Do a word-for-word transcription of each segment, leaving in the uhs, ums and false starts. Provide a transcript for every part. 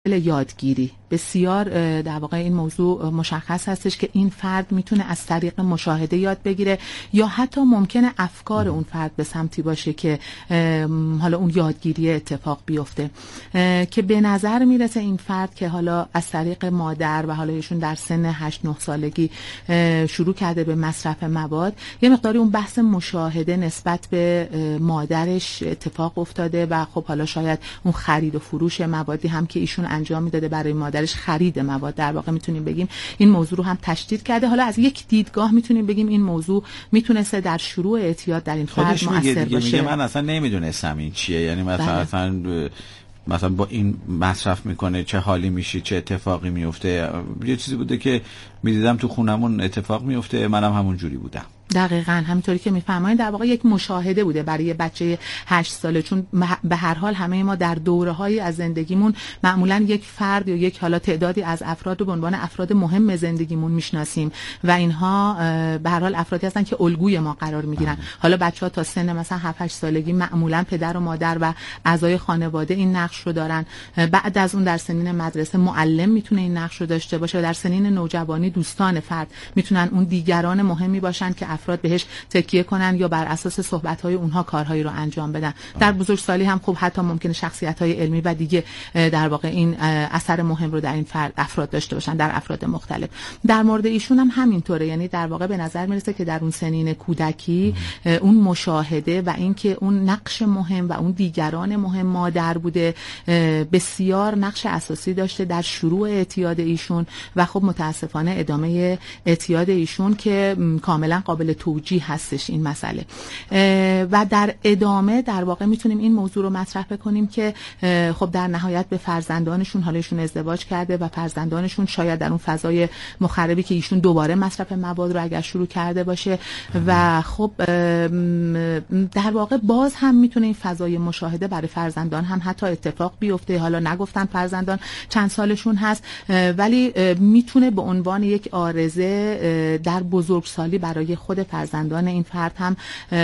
یادگیری بسیار در واقع این موضوع مشخص هستش که این فرد میتونه از طریق مشاهده یاد بگیره یا حتی ممکنه افکار اون فرد به سمتی باشه که حالا اون یادگیری اتفاق بیفته، که به نظر میرسه این فرد که حالا از طریق مادر و حالا ایشون در سن هشت نه سالگی شروع کرده به مصرف مواد، یه مقداری اون بحث مشاهده نسبت به مادرش اتفاق افتاده و خب حالا شاید اون خرید و فروش موادی هم که ایشون انجام میداده برای مادرش، خرید مواد در واقع میتونیم بگیم این موضوع رو هم تشدید کرده. حالا از یک دیدگاه میتونیم بگیم این موضوع میتونسته در شروع اعتیاد در این فرد مؤثر باشه. میگه من اصلا نمیدونستم این چیه، یعنی مثلا اصلا مثلا با این مصرف میکنه چه حالی میشه، چه اتفاقی میفته. یه چیزی بوده که میدیدم تو خونمون اتفاق میفته، منم همون جوری بودم. دقیقاً همونطوری که میفرمایید در واقع یک مشاهده بوده برای بچه هشت ساله، چون به هر حال همه ما در دوره‌هایی از زندگیمون معمولاً یک فرد یا یک حالا تعدادی از افراد رو به عنوان افراد مهم زندگیمون میشناسیم و اینها به هر حال افرادی هستن که الگوی ما قرار میگیرن. حالا بچه‌ها تا سن مثلا هفت هشت سالگی معمولاً پدر و مادر و اعضای خانواده این نقش رو دارن. بعد از اون در سنین مدرسه معلم میتونه این نقش رو داشته باشه و در سنین نوجوانی دوستان فرد میتونن اون دیگران مهمی باشن که افراد بهش تکیه کنن یا بر اساس صحبت‌های اونها کارهایی رو انجام بدن. در بزرگسالی هم خب حتی ممکنه شخصیت‌های علمی و دیگه در واقع این اثر مهم رو در این فرد افراد داشته باشن، در افراد مختلف. در مورد ایشون هم همینطوره، یعنی در واقع به نظر میرسه که در اون سنین کودکی اون مشاهده و اینکه اون نقش مهم و اون دیگران مهم مادر بوده بسیار نقش اساسی داشته در شروع اعتیاد ایشون و خب متاسفانه ادامه اعتیاد ایشون که کاملا قابل توجیه هستش این مسئله. و در ادامه در واقع میتونیم این موضوع رو مطرح بکنیم که خب در نهایت به فرزندانشون، حالا ایشون ازدواج کرده و فرزندانشون شاید در اون فضای مخربی که ایشون دوباره مصرف مواد رو اگر شروع کرده باشه و خب در واقع باز هم میتونه این فضای مشاهده برای فرزندان هم حتی اتفاق بیفته. حالا نگفتن فرزندان چند سالشون هست ولی میتونه به عنوان یک عارضه در بزرگسالی برای خود فرزندان این فرد هم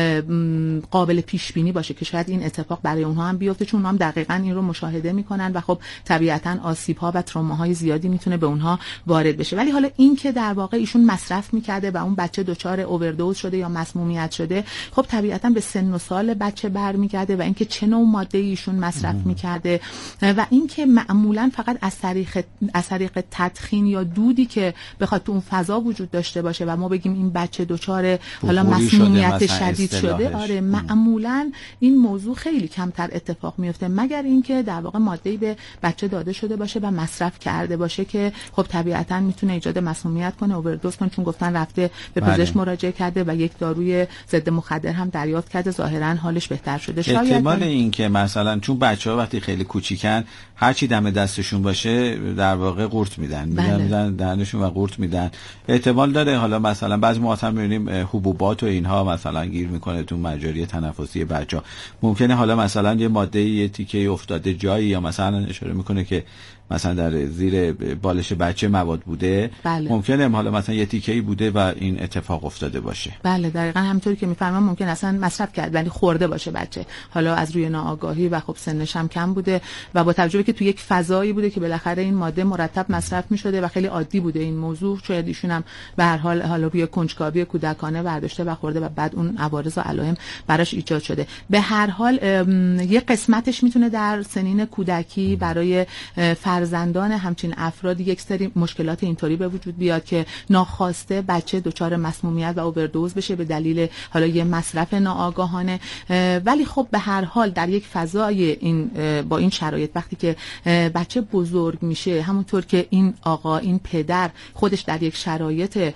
قابل پیش بینی باشه که شاید این اتفاق برای اونها هم بیفته، چون اونها هم دقیقاً این رو مشاهده میکنن و خب طبیعتاً آسیب‌ها و تروماهای زیادی میتونه به اونها وارد بشه. ولی حالا این که در واقع ایشون مصرف میکرده و اون بچه دچار اووردوز شده یا مسمومیت شده، خب طبیعتاً به سن و سال بچه برمیگرده و اینکه چه نوع ماده ایشون مصرف میکرده و اینکه معمولاً فقط از طریق از طریق تدخین یا دودی که بخواد تو اون فضا وجود داشته باشه و ما بگیم این بچه دچار حالا مسمومیت شدید شده، آره معمولاً این موضوع خیلی کمتر اتفاق میفته مگر اینکه در واقع ماده‌ای به بچه داده شده باشه و مصرف کرده باشه که خب طبیعتاً میتونه ایجاد مسمومیت کنه، اووردوز کنه، چون گفتن رفته به پزشک مراجعه کرده و یک داروی ضد مخدر هم دریافت کرده، ظاهراً حالش بهتر شده. شاید احتمال این که مثلا چون بچه‌ها وقتی خیلی کوچیکن هر چی دم دستشون باشه در واقع قورت میدن میدن میدن دهنشون و قورت میدن، احتمال داره حالا مثلا بعضی موقع هم می‌بینیم حبوبات و اینها مثلا گیر میکنه تو مجاری تنفسی بچه‌ها. ممکنه حالا مثلا یه ماده یه تیکه افتاده جایی یا مثلا اشاره میکنه که مثلا در زیر بالش بچه مواد بوده. بله. ممکنه حالا مثلا یه تیکه‌ای بوده و این اتفاق افتاده باشه. بله دقیقاً همونطوری که میفرمایید، ممکن اصلا مصرف کرد ولی خورده باشه بچه، حالا از روی ناآگاهی و خب سنش هم کم بوده و با توجه که تو یک فضایی بوده که بالاخره این ماده مرتب مصرف می‌شده و خیلی عادی بوده این موضوع، شاید ایشون هم به هر حال حالا روی کنجکاوی کودکانه برداشته و خورده و بعد اون عوارض و علائم براش ایجاد شده. به هر حال یه قسمتش میتونه در سنین کودکی برای فرزندان همچین افراد یک سری مشکلات اینطوری به وجود بیاد که ناخواسته بچه دچار مسمومیت و اووردوز بشه به دلیل حالا یه مصرف ناآگاهانه. ولی خب به هر حال در یک فضای این با این شرایط وقتی که بچه بزرگ میشه، همونطور که این آقا این پدر خودش در یک شرایط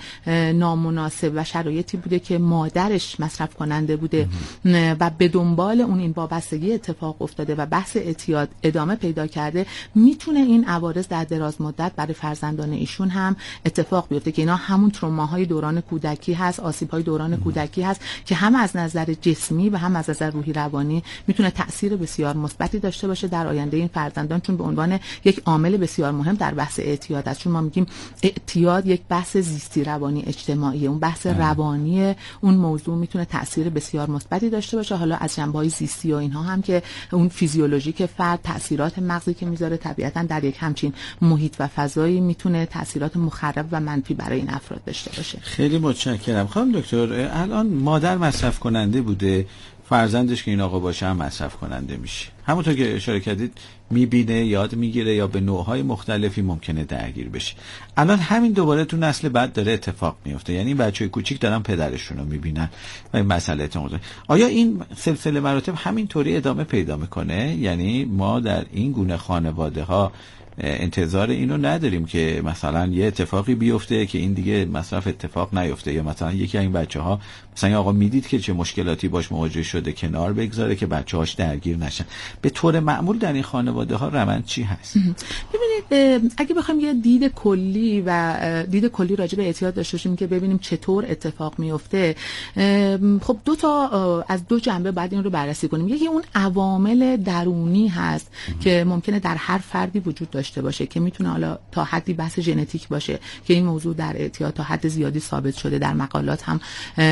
نامناسب و شرایطی بوده که مادرش مصرف کننده بوده و به دنبال اون این وابستگی اتفاق افتاده و بحث اعتیاد ادامه پیدا کرده، میتونه این عوارض در دراز مدت برای فرزندان ایشون هم اتفاق بیفته که اینا همون تروماهای دوران کودکی هست، آسیب‌های دوران کودکی هست که هم از نظر جسمی و هم از نظر روحی روانی میتونه تأثیر بسیار مثبتی داشته باشه در آینده این فرزندان، چون به عنوان یک عامل بسیار مهم در بحث اعتیاد است. چون ما میگیم اعتیاد یک بحث زیستی روانی اجتماعی، اون بحث روانی روانی اون موضوع میتونه تاثیر بسیار مثبتی داشته باشه. حالا از جنبه‌های زیستی و اینها هم که اون فیزیولوژیک فرد، تاثیرات مغزی که میذاره طبیعتاً در یک همچین محیط و فضایی میتونه تاثیرات مخرب و منفی برای این افراد داشته باشه. خیلی متشکرم. خانم دکتر، الان مادر مصرف کننده بوده، فرزندش که این آقا باشه هم مصرف کننده میشه، همونطور که اشاره کردید میبینه، یاد میگیره یا به نوعهای مختلفی ممکنه درگیر بشه. الان همین دوباره تو نسل بعد داره اتفاق میفته، یعنی بچهای کوچیک دارن پدرشون رو میبینن و این مسئله اتماده. آیا این سلسله مراتب همینطوری ادامه پیدا میکنه؟ یعنی ما در این گونه خانواده ها انتظار اینو نداریم که مثلا یه اتفاقی بیفته که این دیگه مصرف اتفاق نیفته، یا مثلا یکی از این بچه‌ها مثلا آقا میدید که چه مشکلاتی باش مواجه شده کنار بگذاره که بچه‌هاش درگیر نشن. به طور معمول در این خانواده ها روند چی هست؟ ببینید، اگه بخوایم یه دید کلی و دید کلی راجع به اعتیاد داشته باشیم که ببینیم چطور اتفاق میفته، خب دو تا از دو جنبه بعد این رو بررسی کنیم. یکی اون عوامل درونی هست که ممکنه در هر فردی وجود داشته باشه که میتونه حالا تا حدی بحث ژنتیک باشه که این موضوع در اعتیاد تا حد زیادی ثابت شده، در مقالات هم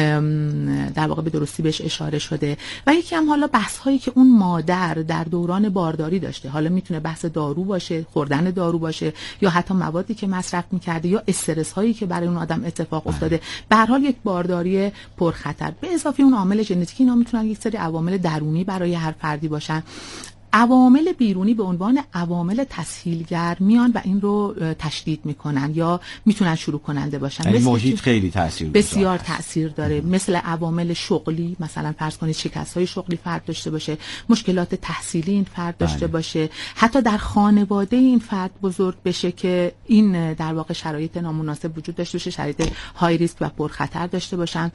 در واقع به درستی بهش اشاره شده. و یکی هم حالا بحث هایی که اون مادر در دوران بارداری داشته، حالا میتونه بحث دارو باشه، خوردن دارو باشه، یا حتی موادی که مصرف میکرده، یا استرس هایی که برای اون آدم اتفاق افتاده. به هر حال یک بارداری پرخطر به اضافه اون عامل ژنتیکی، اینا میتونن یک سری عوامل درونی برای هر فردی باشن. عوامل بیرونی به عنوان عوامل تسهیلگر میان و این رو تشدید میکنن یا میتونن شروع کننده باشن. یعنی محیط خیلی تاثیر بسیار تاثیر داره. مثل عوامل شغلی، مثلا فرض کنید شکست‌های شغلی فرد داشته باشه، مشکلات تحصیلی این فرد داشته بله. باشه، حتی در خانواده این فرد بزرگ بشه که این در واقع شرایط نامناسب وجود داشته باشه، شرایط های ریسک و پرخطر داشته باشن.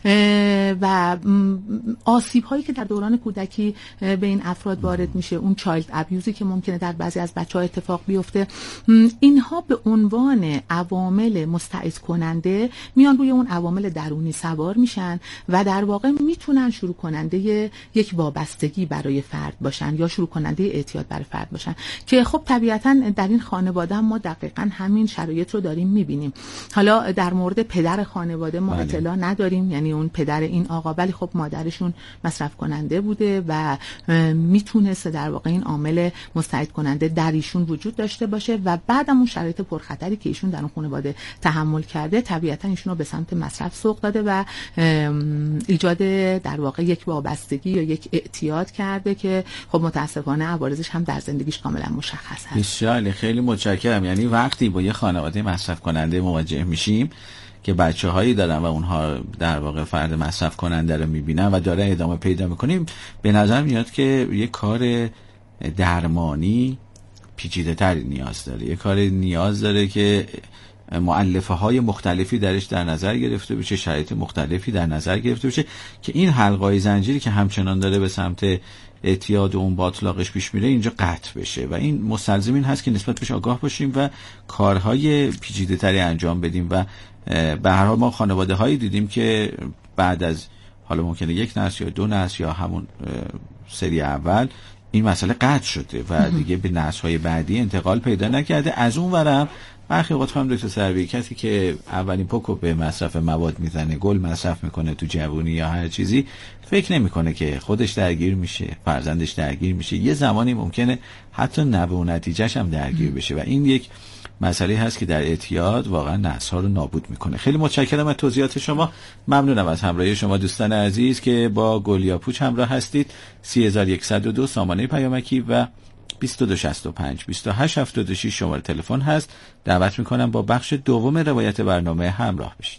و آسیب هایی که در دوران کودکی به این افراد وارد میشه، اون چایلد ابیوزی که ممکنه در بعضی از بچه‌ها اتفاق بیفته، اینها به عنوان عوامل مستعد کننده میان روی اون عوامل درونی سوار میشن و در واقع میتونن شروع کننده یک وابستگی برای فرد باشن یا شروع کننده اعتیاد برای فرد باشن که خب طبیعتاً در این خانواده ما دقیقاً همین شرایط رو داریم میبینیم. حالا در مورد پدر خانواده ما بله. اطلاع نداریم، یعنی اون پدر این آقا، ولی خب مادرشون مصرف کننده بوده و میتونسته در واقع این عامل مستعد کننده در ایشون وجود داشته باشه و بعدم اون شرایط پرخطری که ایشون در اون خانواده تحمل کرده طبیعتاً ایشون رو به سمت مصرف سوق داده و ایجاد در واقع یک وابستگی یا یک اعتیاد کرده که خب متاسفانه عوارضش هم در زندگیش کاملا مشخص هست. بسیار خیلی متشکرم. یعنی وقتی با یه خانواده مصرف کننده مواجه میشیم که بچه هایی دارن و اونها در واقع فرد مصرف کننده رو میبینن و داره ادامه پیدا میکنیم، به نظر میاد که یه کار درمانی پیچیده تری نیاز داره، یه کار نیاز داره که مؤلفه های مختلفی درش در نظر گرفته بشه، شرایط مختلفی در نظر گرفته بشه که این حلقه‌های زنجیری که همچنان داره به سمت اعتیاد و اون باطلاقش پیش میره اینجا قطع بشه و این مستلزم این هست که نسبت بهش آگاه باشیم و کارهای پیچیده تری انجام بدیم. و به هر حال ما خانواده هایی دیدیم که بعد از حالا ممکنه یک نسل یا دو نسل یا همون سری اول این مسئله قطع شده و دیگه به نسل‌های بعدی انتقال پیدا نکرده. از اون ورم برخی اوقات هم دکتر سروی کسی که اولین پوکو به مصرف مواد میزنه، گل مصرف میکنه تو جوونی یا هر چیزی، فکر نمیکنه که خودش درگیر میشه، فرزندش درگیر میشه، یه زمانی ممکنه حتی نوه و نتیجهش هم درگیر بشه و این یک مسئله هست که در اعتیاد واقعا نسل‌ها رو نابود میکنه. خیلی متشکرم از توضیحات شما، ممنونم از همراهی شما دوستان عزیز که با گلیاپوچ همراه هستید. سه هزار و صد و دو سامانه پیامکی و بیست و دو شصت و پنج بیست و هشت هفتاد و شش شماره تلفن هست. دعوت میکنم با بخش دوم روایت برنامه همراه بشید.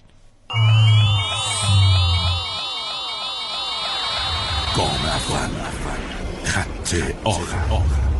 گام اول، خط آخر.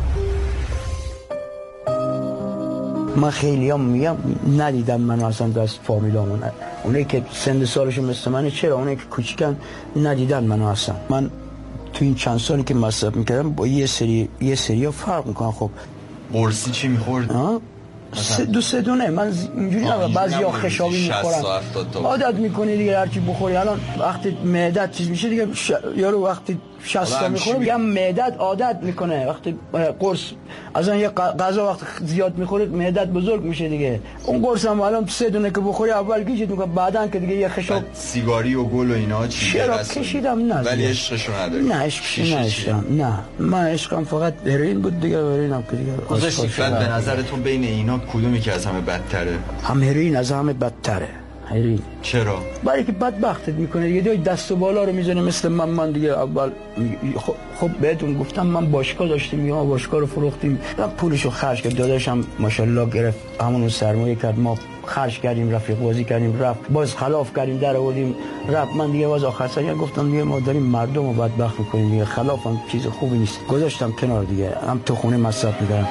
من خیلی هم میگم ندیدم من اصلا دست فامیلامون، اونایی که سن سالشون مثل منه چرا، اونایی که کوچیکن ندیدن من اصلا. من تو این چند سالی که مصرف میکردم با یه سری یه سری ها فرق میکنم. خب قرصی چی میخورد؟ دو سه دونه من اینجوری نه، بعضیا خشابی میخورن عادت میکنی دیگه هرچی بخوری. الان وقتی معدت چیز میشه دیگه ش... یارو وقتی شصت تا میخوره میگم معدت عادت میکنه. وقتی قرص از اون یه غذا وقت زیاد میخورید معدت بزرگ میشه دیگه. اون قرص هم الان سه دونه که بخوری اول گیجت میکنه، بعدن که دیگه یه خشاب. سیگاری و گل و اینا چی چرا کشیدم؟ نه ولی عشقشو نداری. نه عشقش نداشتم. نه من عشقم فقط هروئین بود دیگه. هروئینم که دیگه گذاشتی. بعد به نظرتون بین اینا کدومی که از همه بدتره؟ هم هروئین از همه بدتره. هروئین. چرا؟ برای که بدبختت میکنه دیگه. دیگه دست و بالا رو میزنه مثل من. من دیگه اول خب, خب بهتون گفتم من باشگاه داشتیم، یا باشگاه رو فروختیم، من پولشو خرج کرد. داداشم ماشاءالله گرفت همون سرمایه کرد، ما خرج کردیم، رفیق بازی کردیم، رفت باز خلاف کردیم، در آوردیم رفت. من دیگه باز آخر سر گفتم دیگه ما داریم مردم رو بدبخت میکنیم دیگه، خلاف هم چیز خوبی نیست. گذاشتم کنار دیگه. هم تو خونه مصرف میکردم.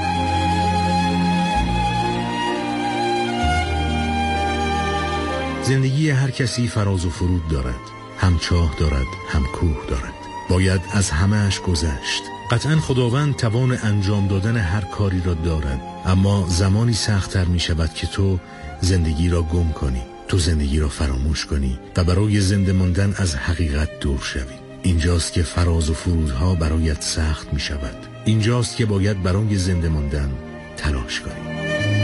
زندگی هر کسی فراز و فرود دارد، هم چاه دارد هم کوه دارد. باید از همه‌اش گذشت. قطعا خداوند توان انجام دادن هر کاری را دارد، اما زمانی سخت‌تر می شود که تو زندگی را گم کنی، تو زندگی را فراموش کنی و برای زنده ماندن از حقیقت دور شوی. اینجاست که فراز و فرودها برایت سخت می شود. اینجاست که باید برای زنده ماندن تلاش کنی.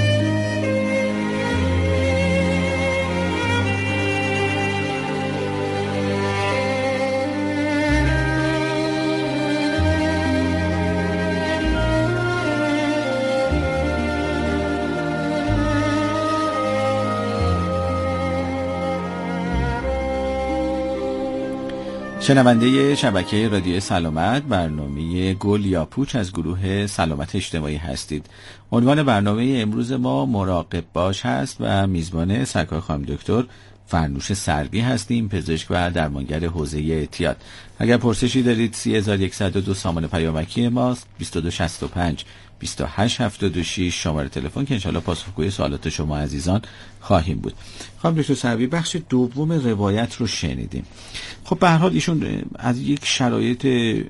شنونده شبکه رادیو سلامت، برنامه گل یا پوچ از گروه سلامت اجتماعی هستید. عنوان برنامه امروز ما مراقب باش هست و میزبان سرکار خانم دکتر فرنوش سربی هستیم، پزشک و درمانگر حوزه اعتیاد. اگر پرسشی دارید سی هزار و صد و دو سامان پیامکی ماست، بیست و دو شصت و پنج بیست و هشت هفتاد و شش شماره تلفن که انشالله پاسخگوی سوالات شما عزیزان خواهیم بود. خانم دکتر سربی، بخش دوم روایت رو شنیدیم. خب به هر حال ایشون از یک شرایط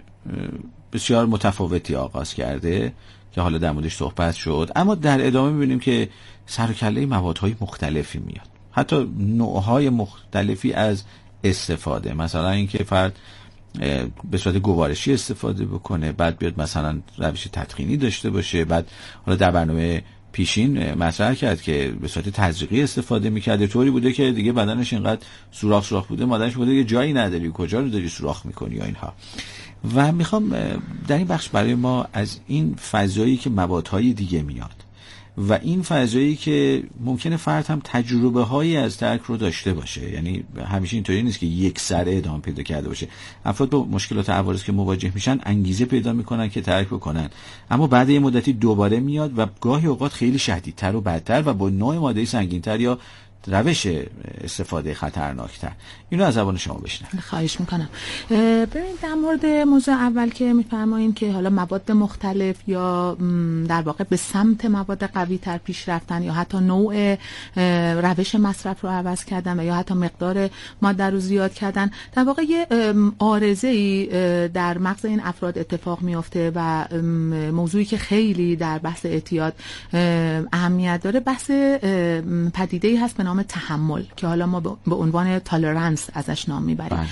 بسیار متفاوتی آغاز کرده که حالا در موردش صحبت شد، اما در ادامه می‌بینیم که سر و کله موادهای مختلفی میاد، حتی نوعهای مختلفی از استفاده. مثلا اینکه فرد به صورت گوارشی استفاده بکنه، بعد بیاد مثلا روش تدخینی داشته باشه، بعد حالا در برنامه پیشین مطرح کرد که به صورت تزریقی استفاده میکرده، طوری بوده که دیگه بدنش اینقدر سوراخ سوراخ بوده، مادرش بوده که جایی نداری، کجا رو داری سوراخ میکنی یا اینها. و میخوام در این بخش برای ما از این فضایی که موادهای دیگه میاد و این فضایی که ممکنه فرد هم تجربه هایی از ترک رو داشته باشه، یعنی همیشه اینطوری نیست که یک سره ادامه پیدا کرده باشه. افراد با مشکلات عوارض که مواجه میشن انگیزه پیدا میکنن که ترک بکنن، اما بعد یه مدتی دوباره میاد و گاهی اوقات خیلی شدیدتر و بدتر و با نوع ماده سنگین‌تر یا روش استفاده خطرناکتر. اینو از زبان شما بشنوم. خواهش میکنم. ببینید در مورد موضوع اول که میفرمایید که حالا مواد مختلف یا در واقع به سمت مواد قوی تر پیش رفتن یا حتی نوع روش مصرف رو عوض کردن و یا حتی مقدار ماده رو زیاد کردن، در واقع یه عارضه‌ای در مغز این افراد اتفاق میفته و موضوعی که خیلی در بحث اعتیاد اهمیت داره بحث پدیده‌ای هست به نام تحمل که حالا ما به عنوان تالرنس ازش نام میبریم.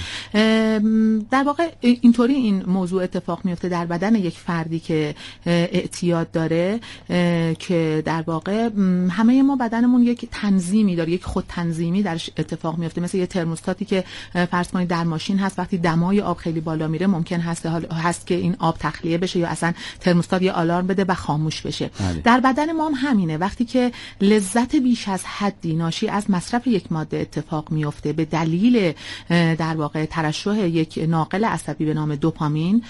در واقع اینطوری این موضوع اتفاق میفته در بدن یک فردی که اعتیاد داره که در واقع همه ما بدنمون یک تنظیمی داره، یک خود تنظیمی درش اتفاق میفته، مثل یه ترموستاتی که فرض کنید در ماشین هست، وقتی دمای آب خیلی بالا میره ممکن هست هست که این آب تخلیه بشه یا اصلا ترموستات یه آلارم بده و خاموش بشه. بله. در بدن ما هم همینه، وقتی که لذت بیش از حدی ناشی از مصرف یک ماده اتفاق میفته به دلیل در واقع ترشح یک ناقل عصبی به نام دوپامین،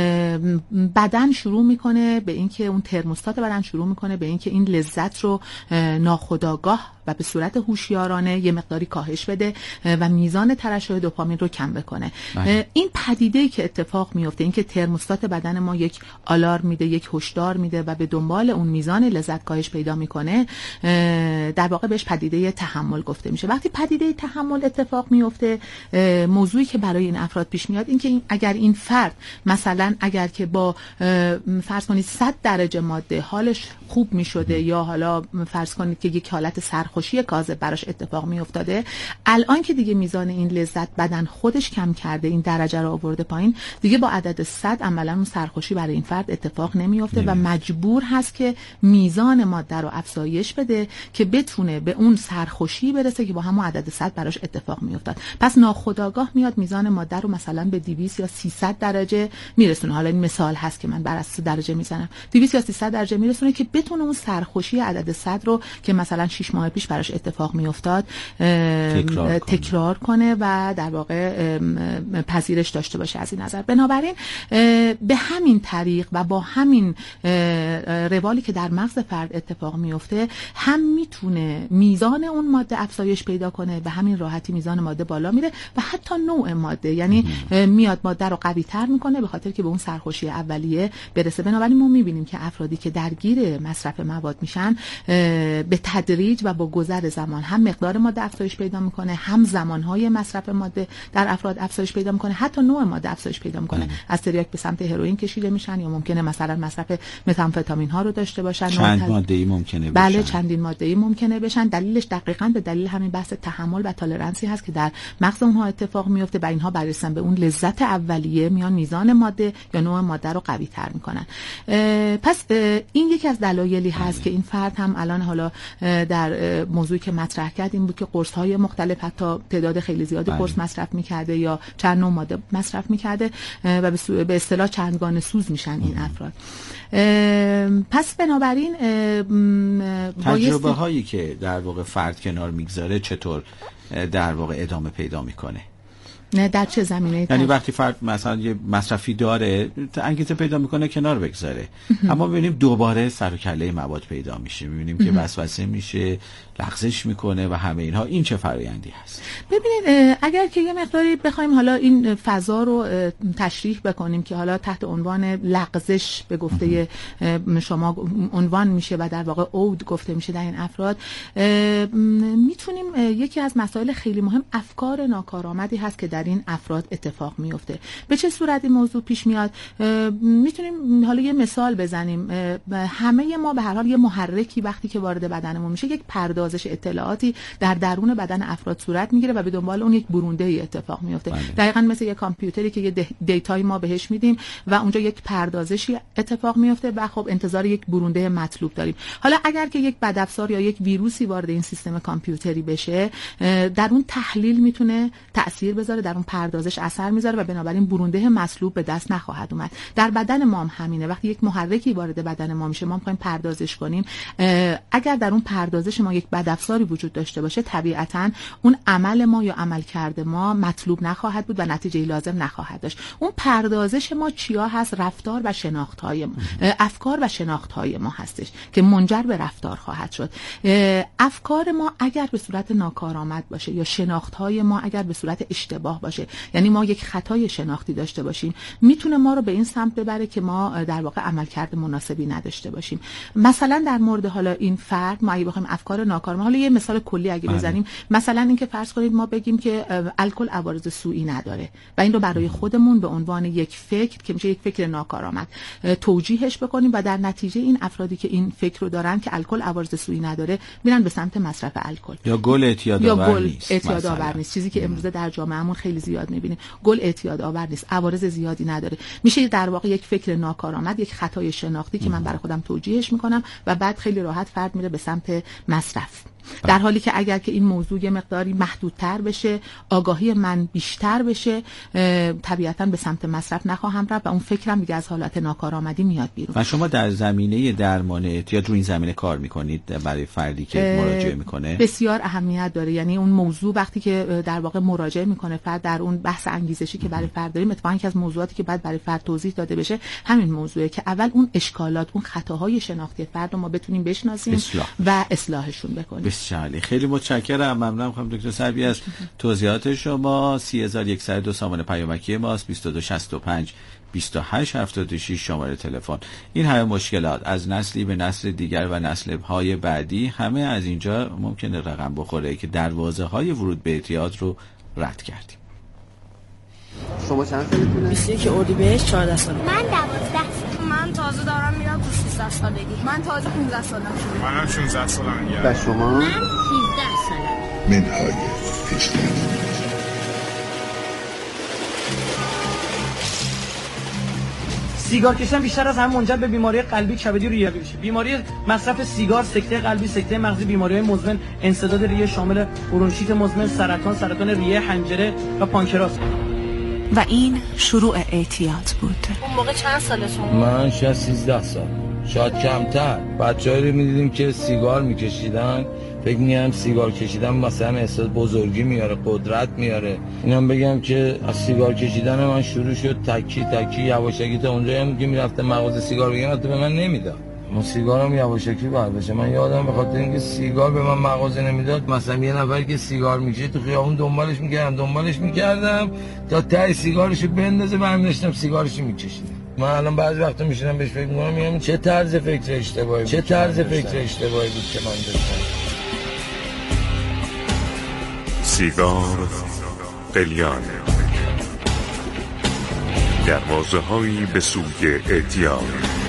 بدن شروع میکنه به اینکه اون ترموستات بدن شروع میکنه به اینکه این لذت رو ناخودآگاه و به صورت هوشیارانه یه مقداری کاهش بده و میزان ترشح دوپامین رو کم بکنه. بله. این پدیده‌ای که اتفاق میفته، این که ترموستات بدن ما یک آلارم میده، یک هشدار میده و به دنبال اون میزان لذت کاهش پیدا میکنه، در واقع بهش پدیده تحمل گفته میشه. وقتی پدیده تحمل اتفاق میفته، موضوعی که برای این افراد پیش میاد این که این اگر این فرد مثلا اگر که با فرض کنید صد درجه ماده حالش خوب میشده یا حالا فرض کنید که یک حالت سرخوشی کاذب براش اتفاق میافتاده، الان که دیگه میزان این لذت بدن خودش کم کرده، این درجه رو آورده پایین، دیگه با عدد صد عملا اون سرخوشی برای این فرد اتفاق نمیافته و مجبور هست که میزان ماده رو افزایش بده که بتونه به اون سرخوشی برسه که با همون عدد صد براش اتفاق میافتاد. پس ناخودآگاه میاد میزان ماده رو مثلا به دویست یا سیصد درجه میرسونه. حالا این مثال هست که من بر اساس درجه میزنم، دویست یا سیصد درجه میرسونه که بتونه اون سرخوشی عدد صد رو که مثلا شش ماه پیش براش اتفاق میافتاد تکرار, تکرار کنه و در واقع پذیرش داشته باشه از این نظر. بنابراین به همین طریق و با همین روالی که در مغز فرد اتفاق میفته هم میتونه میزان اون ماده افزایش پیدا کنه و همین راحتی میزان ماده بالا میره و حتی نوع ماده، یعنی میاد ماده رو قوی تر میکنه به خاطر که به اون سرخوشی اولیه برسه. بنابراین ما میبینیم که افرادی که درگیر مصرف مواد میشن به تدریج و با گذر زمان هم مقدار ماده افزایش پیدا میکنه، هم زمانهای مصرف ماده در افراد افزایش پیدا میکنه، حتی نوع ماده افزایش پیدا میکنه. از تریاک به سمت هروئین کشیده میشن یا ممکنه مثلا مصرف متامفتامین ها رو داشته باشن. چند تد... ماده‌ای ممکنه بشن. بله چندین ماده‌ای ممکنه بشن. دلیلش دقیقاً به دلیل همین بحث تحمل و تالرنسی هست که در مغز اونها اتفاق میفته و اینها بررسن به اون لذت اولیه میان میزان ماده یا نوع ماده رو قوی تر میکنن. پس این یکی از دلایلی هست که این فرد هم الان حالا در موضوعی که مطرح کرد این بود که قرص های مختلف، حتی تعداد خیلی زیادی قرص مصرف میکرده یا چند نوع ماده مصرف میکرده و به اصطلاح چندگانه سوز میشن این افراد. پس بنابراین تجربه هایی که در واقع فرد کنار میگذاره چطور در واقع ادامه پیدا میکنه؟ نه در چه زمینه؟ یعنی وقتی فرد مثلا یه مصرفی داره انگیزه پیدا میکنه کنار بگذاره، اما ببینیم دوباره سر و کله مواد پیدا میشه، میبینیم که وسوسه میشه، لغزش میکنه و همه اینها، این چه فرآیندی هست؟ ببینید اگر که یه مقداری بخوایم حالا این فضا رو تشریح بکنیم که حالا تحت عنوان لغزش به گفته شما عنوان میشه و در واقع عود گفته میشه در این افراد، میتونیم یکی از مسائل خیلی مهم افکار ناکارآمدی هست که در این افراد اتفاق میفته. به چه صورت این موضوع پیش میاد؟ میتونیم حالا یه مثال بزنیم. همه ما به هر حال یه محرکی وقتی که وارد بدنمون میشه یک پردازش اطلاعاتی در درون بدن افراد صورت میگیره و به دنبال اون یک برونده ای اتفاق میفته. بله. دقیقاً مثل یک کامپیوتری که یه دیتایی ما بهش میدیم و اونجا یک پردازشی اتفاق میفته و خب انتظار یک برونده مطلوب داریم. حالا اگر که یک بدافزار یا یک ویروسی وارد این سیستم کامپیوتری بشه، در اون تحلیل میتونه تأثیر بذاره، در اون پردازش اثر میذاره و بنابراین برونده مطلوب به دست نخواهد اومد. در بدن ما هم همینه. وقتی یک محرکی وارد بدن ما میشه، ما میخوایم پردازش کنیم، اگر در اون پردازش ما یک بدافزاری وجود داشته باشه، طبیعتاً اون عمل ما یا عملکرد ما مطلوب نخواهد بود و نتیجه لازم نخواهد داشت. اون پردازش ما چیا هست؟ رفتار و شناخت‌های ما، افکار و شناخت‌های ما هستش که منجر به رفتار خواهد شد. افکار ما اگر به صورت ناکارآمد باشه یا شناخت‌های ما اگر به صورت اشتباه باشه، یعنی ما یک خطای شناختی داشته باشیم، میتونه ما رو به این سمت ببره که ما در واقع عملکرد مناسبی نداشته باشیم. مثلا در مورد حالا این فرد ما اگه بخوایم افکار ناکارآمد، حالا یه مثال کلی اگه بزنیم، مثلا اینکه فرض کنید ما بگیم که الکل عوارض سوئی نداره و این رو برای خودمون به عنوان یک فکر که میشه یک فکر ناکارآمد توجیهش بکنیم و در نتیجه این افرادی که این فکر رو دارن که الکل عوارض سوئی نداره میرن به سمت مصرف الکل. یا گل اعتیاد آور نیست. اعتیاد آور نیست، چیزی که امروزه در جامعهمون خیلی زیاد میبینیم. گل اعتیاد آور نیست، عوارض زیادی نداره. میشه در واقع یک فکر ناکارآمد، یک خطای شناختی که من برای خودم توجیهش میکنم و بعد خیلی راحت فرد میره به سمت مصرف. در حالی که اگر که این موضوع یه مقداری محدودتر بشه، آگاهی من بیشتر بشه، طبیعتاً به سمت مصرف نخواهم رفت و اون فکرم دیگه از حالت ناکارآمدی میاد بیرون. و شما در زمینه درمان اعتیاد رو این زمینه کار میکنید برای فردی که مراجعه میکنه؟ بسیار اهمیت داره. یعنی اون موضوع وقتی که در واقع مراجعه میکنه فرد در اون بحث انگیزشی که برای فرد داریم، اتفاقاً که از موضوعاتی که بعد برای فرد توضیح داده بشه همین موضوعه که اول اون اشکالات، اون خطاهای شناختی فرد رو ما بتونیم بشناسیم اصلاح. و اصلاحشون بکنیم. بسیار خیلی متشکرم. ممنونم خانم دکتر سربی از توضیحات شما. سه هزار و صد و دو سامان پیامکی ماست، بیست و دو شصت و پنج بیست و هشت هفتاد و شش شماره تلفن. این همه مشکلات از نسلی به نسل دیگر و نسل‌های بعدی همه از اینجا ممکنه رقم بخوره که دروازه‌های ورود به اعتیاد رو رد کردیم. شما چند سالتونه؟ بیست و یک اردیبهشت چهارده سالم. من دوازده. من تازه دارم میرم تو شانزده سالگی. من تازه پانزده سالم شده. منم شانزده سالم. و شما؟ من سیزده سالم. منهای پیشنهاد. سیگار کشیدن بیشتر از همه منجر به بیماری قلبی، کبدی و ریوی میشه. بیماری مصرف سیگار، سکته قلبی، سکته مغزی، بیماری‌های مزمن، انسداد ریه شامل برونشیت مزمن، سرطان، سرطان ریه، حنجره و پانکراس. و این شروع اعتیاد بود. اون موقع چند سالتون؟ من شاید سیزده سال، شاید کمتر. بچه‌ای رو می‌دیدیم که سیگار می‌کشیدن، فکر می‌کردم سیگار کشیدن مثلا احساس بزرگی میاره، قدرت میاره. اینم بگم که از سیگار کشیدن من شروع شد، تکی تکی یواشکی تا اونجایی هم که میرفتم مغازه سیگار بگیرم حتی به من نمیداد. من سیگارم یواشکی برداشتم. من یادم به خاطر اینکه سیگار به من مغازه نمیداد، مثلا یه نفر که سیگار میکشه تو خیابون دنبالش میکردم دنبالش میکردم تا ته سیگارشو بندازه، برمی داشتم سیگارشو میکشیدم. من الان بعضی وقتا میشینم بهش فکر میکنم، میگم چه طرز فکر اشتباهی چه طرز فکر اشتباهی بود که من داشتم. سیگار قلیان، دروازه هایی به سوی اعتیاد.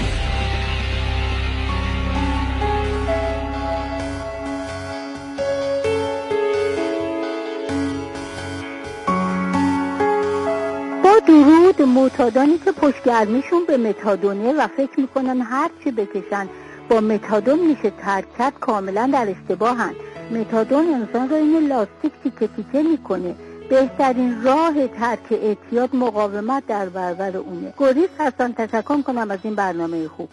با درود معتادانی که پشتگرمیشون به متادونه و فکر میکنن هر چی بکشن با متادون میشه ترک کرد، کاملا در اشتباهن. متادون انسان رو این لاستیک تیکه تیکه میکنه. بهترین راه ترک اعتیاد مقاومت در برابر اونه. گریز هستن، تشکر کنم از این برنامه خوب.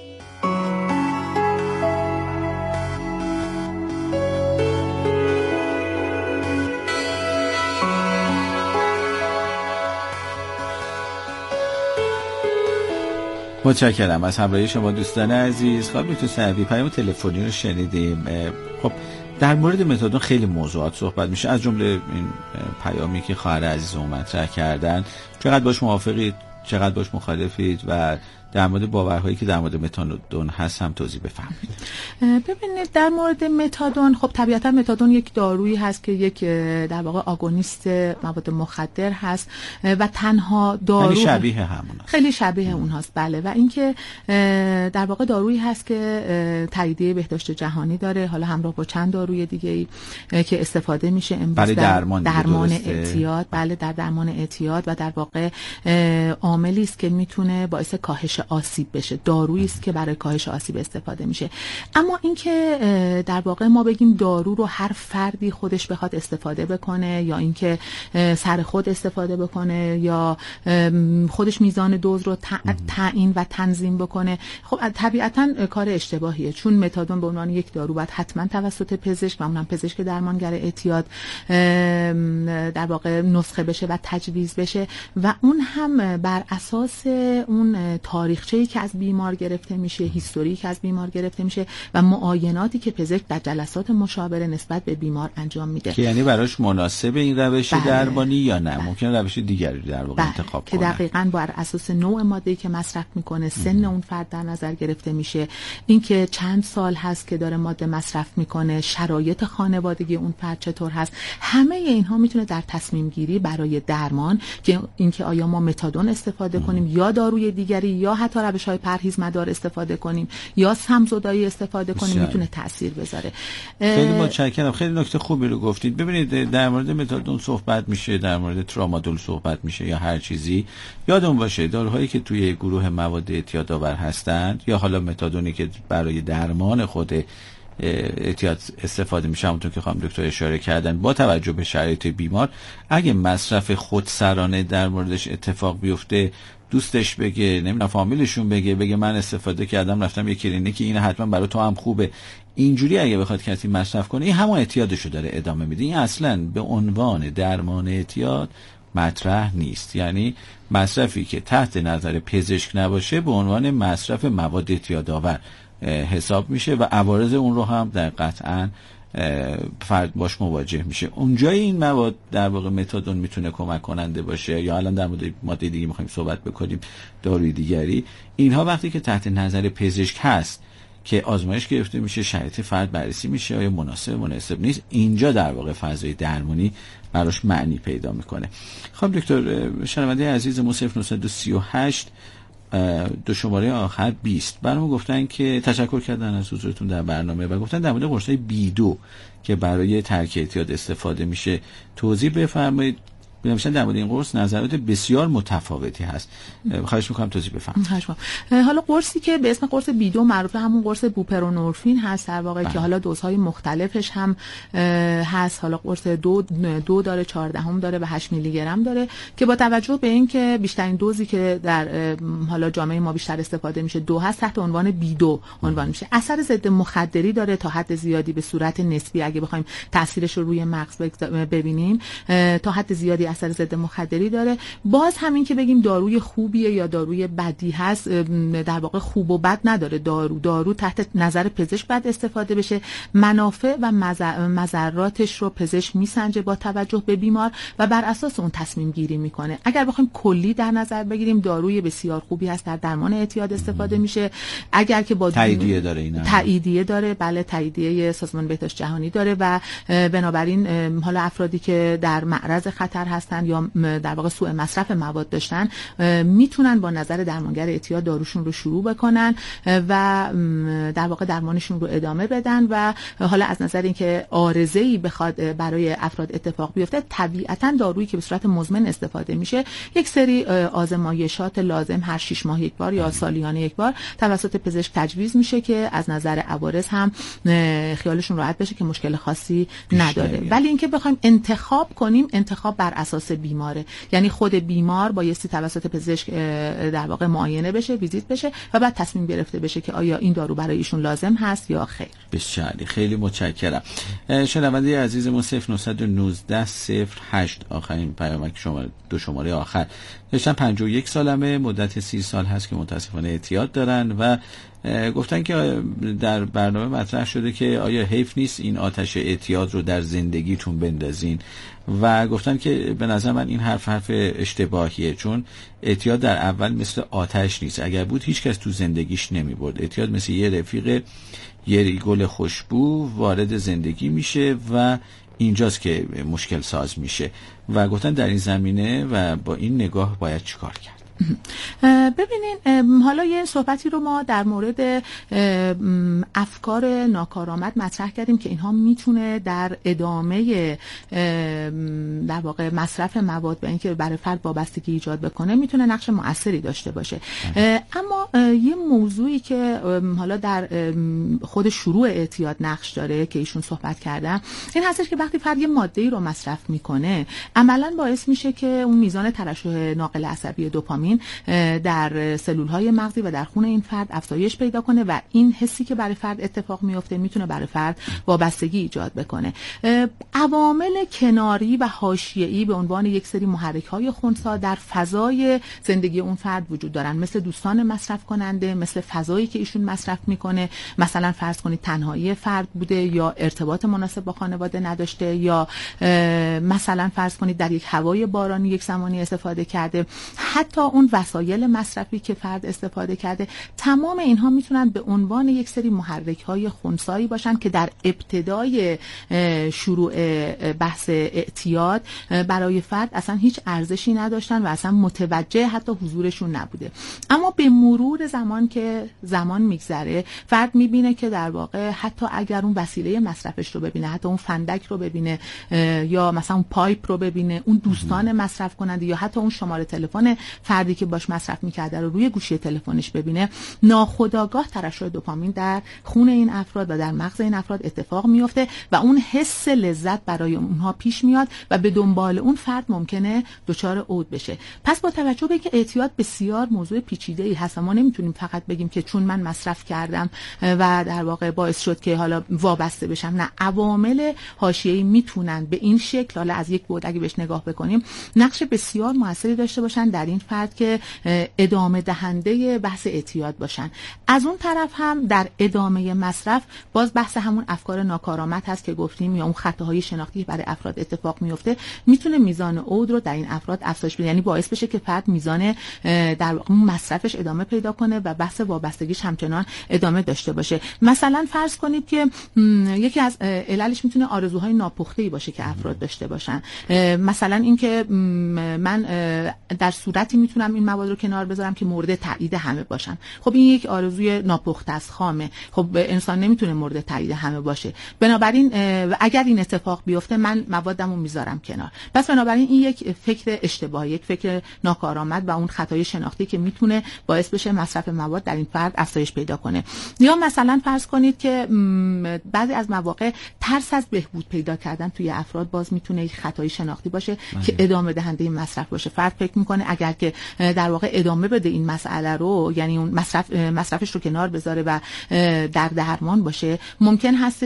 متشکرم از همراهی شما دوستان عزیز. خب دکتر سعدی پیام تلفنی رو شنیدیم. خب در مورد متادون خیلی موضوعات صحبت میشه، از جمله این پیامی که خواهر عزیز مطرح کردن. چقدر باش موافقید، چقدر باش مخالفید و در مورد باورهایی که در مورد متادون هست هم توضیح بفرمایید. ببینید در مورد متادون، خب طبیعتا متادون یک دارویی هست که یک در واقع آگونیست مواد مخدر هست و تنها دارو خیلی شبیه همون هست. خیلی شبیه اون هست بله. و اینکه در واقع دارویی هست که تاییدیه بهداشت جهانی داره، حالا همراه با چند داروی دیگه ای که استفاده میشه امروز برای درمان, درمان اعتیاد. بله در درمان اعتیاد و در واقع عاملی است که میتونه باعث کاهش آسیب بشه. دارویی است که برای کاهش آسیب استفاده میشه. اما اینکه در واقع ما بگیم دارو رو هر فردی خودش بخواد استفاده بکنه یا اینکه سر خود استفاده بکنه یا خودش میزان دوز رو تعیین و تنظیم بکنه، خب طبیعتا کار اشتباهیه، چون متادون به عنوان یک دارو باید حتما توسط پزشک و اونم پزشک درمانگر اعتیاد در واقع نسخه بشه و تجویز بشه و اون هم بر اساس اون تاریخچه‌ای که از بیمار گرفته میشه، هیستوری که از بیمار گرفته میشه و معایناتی که پزشک در جلسات مشاوره نسبت به بیمار انجام میده که یعنی براش مناسب این روش بله. درمانی یا نه ممکنه روش دیگری در واقع بله. انتخاب که کنه، دقیقاً بر اساس نوع ماده‌ای که مصرف میکنه، سن اون فرد در نظر گرفته میشه، اینکه چند سال هست که داره ماده مصرف میکنه، شرایط خانوادگی اون فرد چطور هست. همه اینها میتونه در تصمیم گیری برای درمان که اینکه آیا ما متادون استفاده کنیم یا داروی دیگری یا حتی روش‌های پرهیز مدار استفاده کنیم یا سمزدایی استفاده کنیم بسیار. میتونه تاثیر بذاره. خیلی متشکرم، خیلی نکته خوبی رو گفتید. ببینید در مورد متادون صحبت میشه، در مورد ترامادول صحبت میشه یا هر چیزی، یادمون باشه داروهایی که توی گروه مواد اعتیادآور هستند یا حالا متادونی که برای درمان خود اعتیاد استفاده میشه، همونطور که خانم دکتر اشاره کردن، با توجه به شرایط بیمار اگه مصرف خودسرانه در موردش اتفاق بیفته، دوستش بگه، نمیدونم فامیلشون بگه بگه من استفاده کردم رفتم یه کلینیکی، این حتما برای تو هم خوبه، اینجوری اگه بخواد کسی مصرف کنه این همون اعتیادشو داره ادامه میده. این اصلا به عنوان درمان اعتیاد مطرح نیست. یعنی مصرفی که تحت نظر پزشک نباشه به عنوان مصرف مواد اعتیادآور حساب میشه و عوارض اون رو هم در قطعاً فرد باش مواجه میشه. اونجای این مواد در واقع متادون میتونه کمک کننده باشه یا الان در مورد ماده دیگه میخوایم صحبت بکنیم، داروی دیگری، اینها وقتی که تحت نظر پزشک هست که آزمایش گرفته میشه، شرایط فرد بررسی میشه آیا مناسب مناسب نیست، اینجا در واقع فضای درمانی براش معنی پیدا میکنه. خب دکتر، شنونده عزیز ما صفر نه سه هشت دو شماره آخر بیست برام گفتن که تشکر کردن از حضورتون در برنامه و گفتن در مورد قرص‌های بی دو که برای ترک اعتیاد استفاده میشه توضیح بفرمایید. بنابراین در مورد این قرص نظرات بسیار متفاوتی هست. خواهش میکنم توضیح بفرمایید. حالا قرصی که به اسم قرص بی دو معروف همون قرص بوپرونورفین هست در واقع که حالا دوزهای مختلفش هم هست. حالا قرص دو دو داره، چهارده هم داره و هشت میلی گرم داره که با توجه به اینکه بیشترین دوزی که در حالا جامعه ما بیشتر استفاده میشه دو هست، تحت عنوان بی دو عنوان میشه. اثر ضد مخدری داره تا حد زیادی به صورت نسبی، اگه بخوایم تاثیرش رو روی مغز ببینیم تا حد زیادی اثر ضد مخدری داره. باز همین که بگیم داروی خوبیه یا داروی بدی هست، در واقع خوب و بد نداره. دارو دارو تحت نظر پزشک باید استفاده بشه، منافع و مضراتش رو پزشک میسنجه با توجه به بیمار و بر اساس اون تصمیم گیری میکنه. اگر بخوایم کلی در نظر بگیریم داروی بسیار خوبی هست، در درمان اعتیاد استفاده میشه. اگر که با تاییدیه داره اینا تاییدیه داره، بله تاییدیه سازمان بهداشت جهانی داره و بنابراین حالا افرادی که در معرض خطر هستن یا در واقع سوء مصرف مواد داشتن میتونن با نظر درمانگر اعتیاد داروشون رو شروع بکنن و در واقع درمانشون رو ادامه بدن. و حالا از نظر اینکه عارضه‌ای بخواد برای افراد اتفاق بیفته، طبیعتاً دارویی که به صورت مزمن استفاده میشه یک سری آزمایشات لازم هر شش ماه یک بار یا سالیانه یک بار توسط پزشک تجویز میشه که از نظر عوارض هم خیالشون راحت بشه که مشکل خاصی نداره. ولی اینکه بخوایم انتخاب کنیم، انتخاب بر اساس بیماره، یعنی خود بیمار بایستی توسط پزشک در واقع معاینه بشه، ویزیت بشه و بعد تصمیم گرفته بشه که آیا این دارو برای ایشون لازم هست یا خیر. بسیار خیلی متشکرم. شنونده عزیزمون صفر نه یک نه صفر هشت آخرین پیامک شماره دو شماره آخر داشتن. پنجاه و یک سالمه، مدت سی سال هست که متاسفانه اعتیاد دارن و گفتن که در برنامه مطرح شده که آیا حیف نیست این آتش اعتیاد رو در زندگیتون بندازین و گفتن که به نظر من این حرف حرف اشتباهیه، چون اعتیاد در اول مثل آتش نیست. اگر بود هیچ کس تو زندگیش نمی برد. اعتیاد مثل یه رفیق یه گل خوشبو وارد زندگی میشه و اینجاست که مشکل ساز میشه و گفتن در این زمینه و با این نگاه باید چیکار کرد. ببینین حالا یه صحبتی رو ما در مورد افکار ناکارآمد مطرح کردیم که اینها میتونه در ادامه در واقع مصرف مواد به اینکه برای فرد وابستگی ایجاد بکنه میتونه نقش مؤثری داشته باشه. اما یه موضوعی که حالا در خود شروع اعتیاد نقش داره که ایشون صحبت کردن این هستش که وقتی فرد یه ماده‌ای رو مصرف میکنه عملاً باعث میشه که اون میزان ترشح ناقل عصبی دوپامین در سلول‌های مغزی و در خون این فرد افزایش پیدا کنه و این حسی که برای فرد اتفاق میفته میتونه برای فرد وابستگی ایجاد بکنه. عوامل کناری و حاشیه‌ای به عنوان یک سری محرک‌های خنثی در فضای زندگی اون فرد وجود دارن، مثل دوستان مصرف کننده، مثل فضایی که ایشون مصرف میکنه. مثلا فرض کنید تنهایی فرد بوده یا ارتباط مناسب با خانواده نداشته یا مثلا فرض کنید در یک هوای بارانی یک زمانی استفاده کرده، حتی اون وسایل مصرفی که فرد استفاده کرده. تمام اینها میتونن به عنوان یک سری محرک‌های خنثی باشن که در ابتدای شروع بحث اعتیاد برای فرد اصلا هیچ ارزشی نداشتن و اصلا متوجه حتی حضورشون نبوده. اما به مرور زمان که زمان میگذره فرد میبینه که در واقع حتی اگر اون وسیله مصرفش رو ببینه، حتی اون فندک رو ببینه یا مثلا اون پایپ رو ببینه، اون دوستان مصرف کننده یا حتی اون شماره تلفن فردی که باش مصرف میکرده رو روی گوشی تلفنش ببینه، ناخودآگاه ترشح دوپامین در خون این افراد و در مغز این افراد اتفاق میفته و اون حس لذت برای اونها پیش میاد و به دنبال اون فرد ممکنه دچار عود بشه. پس با توجه به اینکه اعتیاد بسیار موضوع پیچیده‌ای هست، ما نمیتونیم فقط بگیم که چون من مصرف کردم و در واقع باعث شد که حالا وابسته بشم. نه، عوامل حاشیه‌ای میتونن به این شکل، حالا از یک بعد اگه بهش نگاه بکنیم، نقش بسیار موثری داشته باشن در این فرد که ادامه دهنده بحث اعتیاد باشن. از اون طرف هم در ادامه مصرف باز بحث همون افکار ناکارآمد هست که گفتیم یا اون خطاهای شناختی برای افراد اتفاق میفته، میتونه میزان عود رو در این افراد افزایش بده، یعنی باعث بشه که فرد میزان در واقع مصرفش ادامه پیدا پیدا کنه و بحث وابستگیش همچنان ادامه داشته باشه. مثلا فرض کنید که یکی از عللش میتونه آرزوهای ناپخته‌ای باشه که افراد داشته باشن. مثلا اینکه من در صورتی میتونم این مواد رو کنار بذارم که مورد تایید همه باشن. خب این یک آرزوی ناپخته است، خامه. خب انسان نمیتونه مورد تایید همه باشه. بنابراین اگر این اتفاق بیفته من موادمو میذارم کنار. پس بنابراین این یک فکر اشتباهی، یک فکر ناکارآمد و اون خطای شناختی که میتونه باعث بشه مصرف مواد در این فرد افزایش پیدا کنه. یا مثلا فرض کنید که بعضی از مواقع ترس از بهبود پیدا کردن توی افراد باز میتونه یک خطای شناختی باشه مهم. که ادامه دهنده این مصرف باشه. فرد فکر میکنه اگر که در واقع ادامه بده این مسئله رو، یعنی اون مصرف مصرفش رو کنار بذاره و در درمان باشه، ممکن هست